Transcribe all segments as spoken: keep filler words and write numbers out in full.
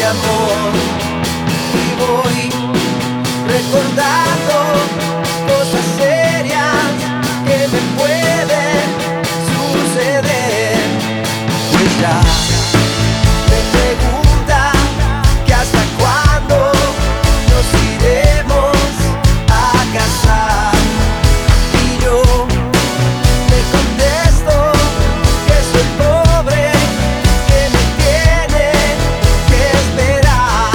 de amor y voy recordando cosas serias que me pueden suceder. Pues ya me pregunta que hasta cuándo nos iremos a casar, y yo le contesto que soy pobre, que me tiene que esperar.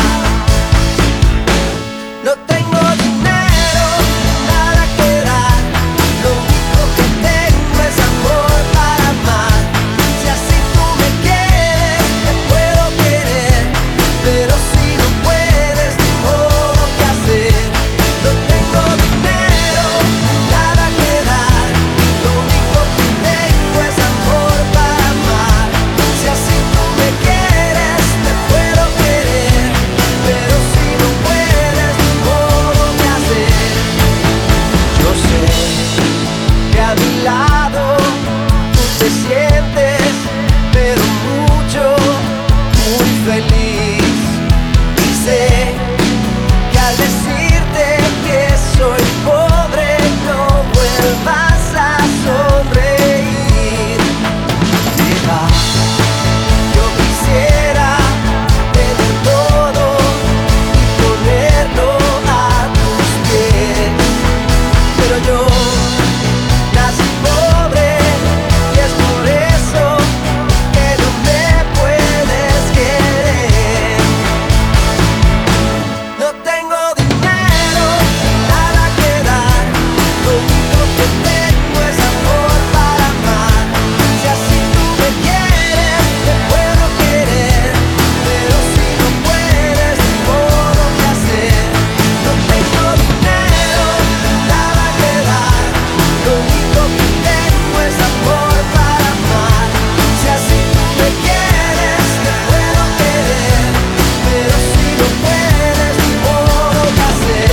No tengo dinero, nada que dar, lo único que tengo es amor para amar. Si así tú me quieres, te puedo querer, pero si no puedes, ni modo que hacer. No tengo dinero, nada que dar, lo único que tengo es amor para amar. Si así tú me quieres, te puedo querer, pero si no puedes, ni modo que hacer. Yo sé que a mi lado tú te sientes, pero mucho, muy feliz. Y sé que al decirte que soy pobre, no vuelvas a sonreír. Mira, yo quisiera tener todo y ponerlo a tus pies, pero yo nací pobre y es por eso que no me puedes querer. No tengo dinero, nada que dar, lo único que tengo es amor para amar. Si así tú me quieres, te puedo querer, pero si no puedes, ni modo que hacer. No tengo dinero, nada que dar, lo único que tengo es amor para amar. Si así tú me quieres, te puedo querer, pero si no puedes, ni modo que hacer.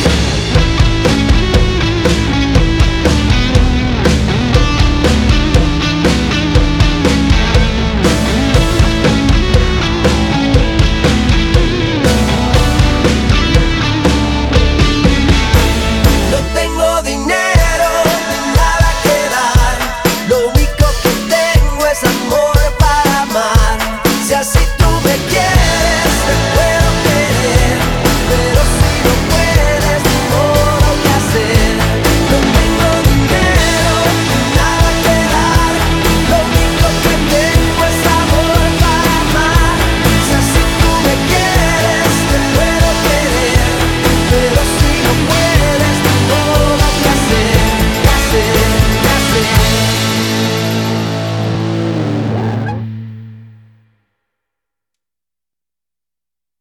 No tengo dinero, nada que dar, lo único que tengo es amor para amar. Si así tú me quieres,